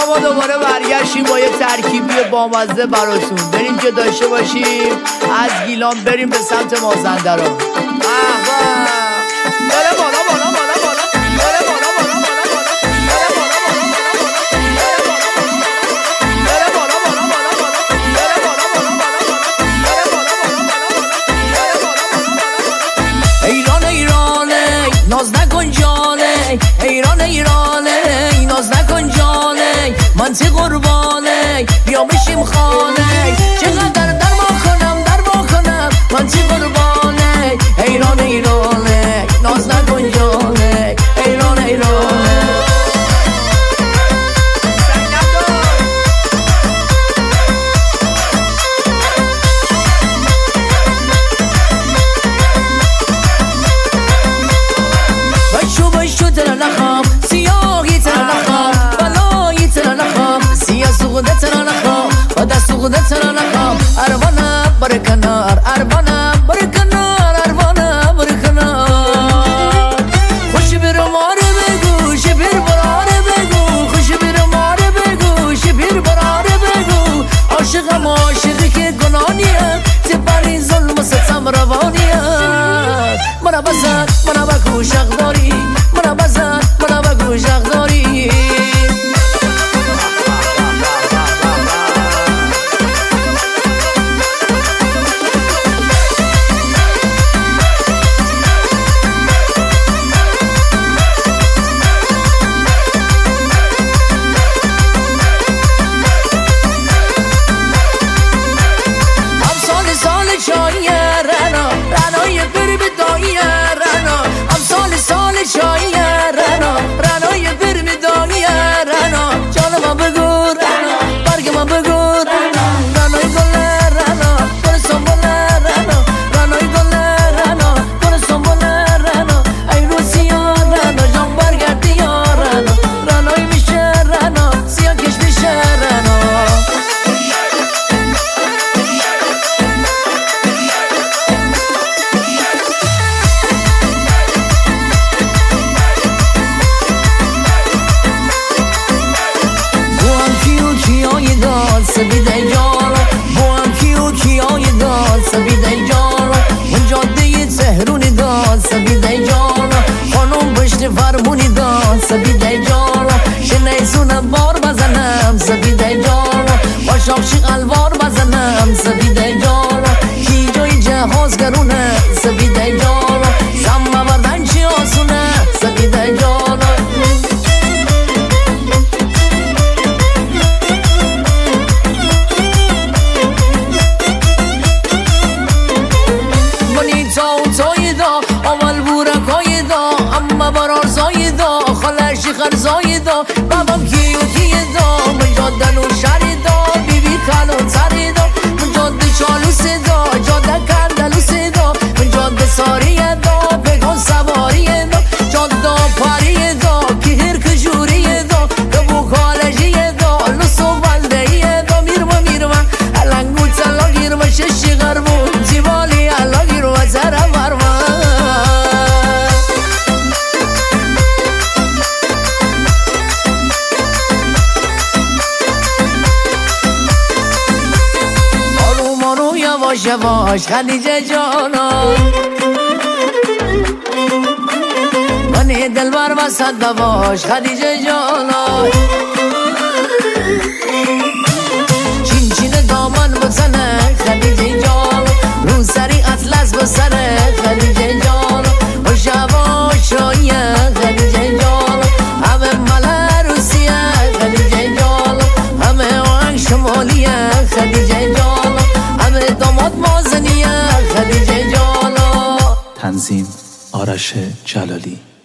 ما دوباره برگشتیم با یه ترکیبی بامزه براتون. بریم که داشته باشیم از گیلان بریم به سمت مازندران. بره بالا بالا بالا بالا، بره بالا بالا بالا بالا، بره بالا بالا بالا بالا، بره بالا بالا بالا بالا، بره بالا بالا بالا بالا، بره بالا بالا بالا بالا، بره بالا بالا بالا بالا. ایران ایرانه ناز نکن جانه، ایران ایرانه ناز نکن جانه، من تی قربانه بیا بشیم خانه، چقدر در ما کنم من تی قربانه، ایران ایرانه ناز نکن جانه، ایران ایرانه. بشو تر نخوام سیاهی تر نخوام، بلایی تر نخوام، سیاه سوخته تر نخوام، و دست سوخته تر نخوام. اروانم بره کنار، اروانم بره کنار، اروانم بره کنار. خوش بیر ماره بگو شبیر براره بگو، خوش بیر ماره بگو شبیر براره بگو. عاشقم عاشقی که گنانیم، تبری ظلم و ستم روانیم. منو بزن منو بگو شق داری، منو بزن منو بگو شق داری. چای رنا رنای بر بدای رنا، ام سال چای رنا رنای بر بدای رنا. جان ما بگو رنا، برگ ما بگو رنا، رنای گل رنا برسون بل رنا، رنای گل رنا برسون بل رنا. ای روسیا رنا جان برگردی یا رنا، رنای میشه رنا سیاه کش میشه رنا. سبیده جانو با هم کیو کیای داد، سبیده جانو اون جاده تهرونی داد، سبیده جانو خانم پشت فرمونی داد، سبیده جانو شنیسونم بار بزنم، سبیده جانو با شاخشی الوار بزنم، سبیده جانو کی جای جهاز گرونه، سبیده جانو سم بردن چی آسونه، سبیده جانو. اول بورکای دا اما برار زایدا، خالشی خرزای دا بابام کیو کی دا، من جاده و شری دا، بیبی خالون سری دا، من جاده چالوس دا، جاده کندلوس دا، من جاده ساری دا، بگان سواری دا، جاده پاری دا، که هر کجوری دا، دبو خالشی دا، لسو بلده دا. میرما الانگو تلا گیرما ششی غربون زیبالی الا گیرما زره ورما. یواش یواش خدیجه جانا، من دلبر وسط بواش خدیجه جانا. چین چین دامن بزنه خدیجه جانا، رو سری اطلس بسره خدیجه جانا. خوش یواش شایه خدیجه جانا، همه مله روسیه خدیجه جانا، همه آهنگ شمالیه خدیجه جانا، همه داماد مازنیه خدیجه جانا. تنظیم آرش جلالی.